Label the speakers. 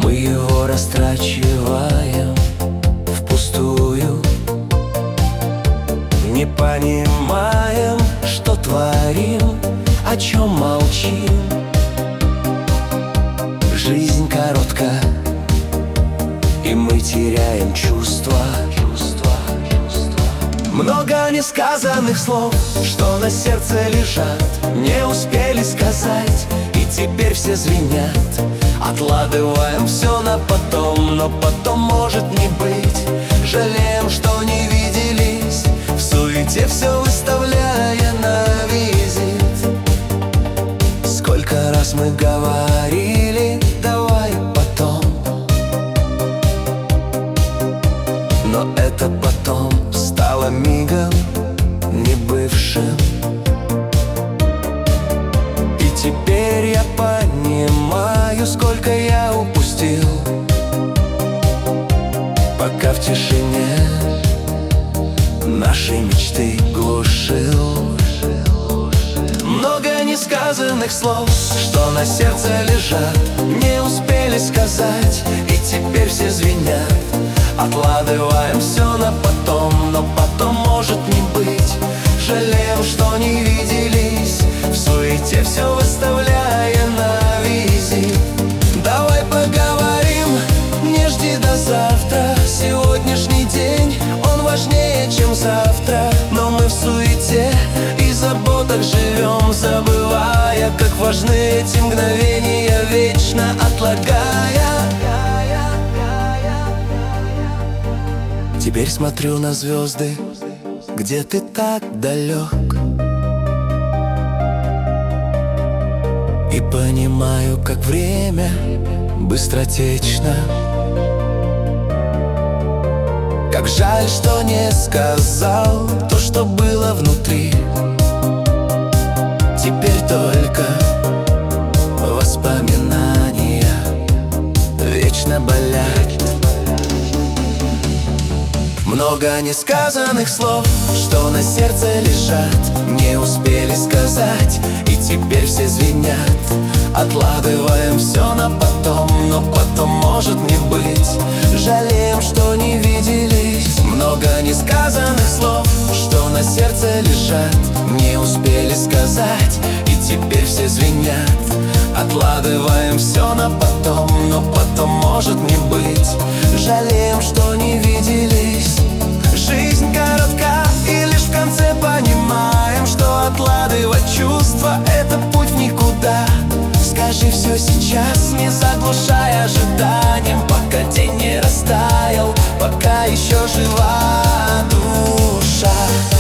Speaker 1: Мы его растрачиваем впустую, не понимаем, что творим, о чем молчим. Жизнь коротка, и мы теряем чувства. Много несказанных слов, что на сердце лежат, не успели сказать, и теперь все звенят. Откладываем все на потом, но потом может не быть. Жалеем, что не виделись, в суете все выставляя на визит. Сколько раз мы говорили: давай потом. Но это потом стало мигом небывшим. И теперь я понимаю, сколько я упустил, пока в тишине наши мечты глушил. Много несказанных слов, что на сердце лежат, не успели сказать, и теперь все звенят. Откладываем все на потом, но потом может не быть. Жалеем, что не виделись, в суете все выставляя на визит. Давай поговорим, не жди до завтра. Сегодняшний день, он важнее, чем завтра. Но мы в суете и заботах живем, забывая, как важны эти мгновения, вечно отлагая. Теперь смотрю на звезды, где ты так далек, и понимаю, как время быстротечно. Как жаль, что не сказал то, что было внутри. Теперь только воспоминания вечно болят. Много несказанных слов, что на сердце лежат, не успели сказать, и теперь все звенят. Откладываем все на потом, но потом может не быть. Жалеем, что не виделись. Много несказанных слов, что на сердце лежат, не успели сказать, и теперь все звенят. Откладываем все на потом, но потом может не быть. Жалеем, что не виделись. Жизнь коротка, и лишь в конце понимаем, что откладывать чувства — это путь в никуда. Скажи все сейчас, не заглушая ожиданием, пока день не растаял, пока еще жива душа.